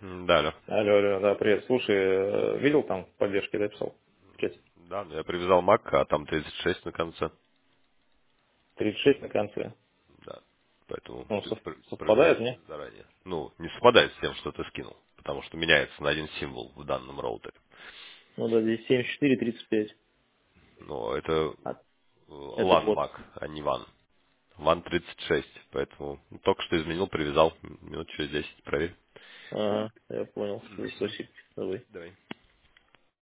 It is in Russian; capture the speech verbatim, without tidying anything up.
М, Да, алло. Алло, алло, да, привет. Слушай, э, видел там поддержки написал? В чате. Да, но я привязал Mac, а там тридцать шесть на конце. тридцать шесть на конце. Да. Поэтому Ну, ты сов- спр- совпадает, проверь не? заранее. Ну, не совпадает с тем, что ты скинул. Потому что меняется на один символ в данном роутере. Ну да, здесь семьдесят четыре тридцать пять. Но это э, А, это LAN бот. Mac, а не WAN. WAN тридцать шесть. Поэтому ну, только что изменил, привязал. Минут через десять проверь. Ага, я понял. Мгм. Спасибо. Давай. Давай.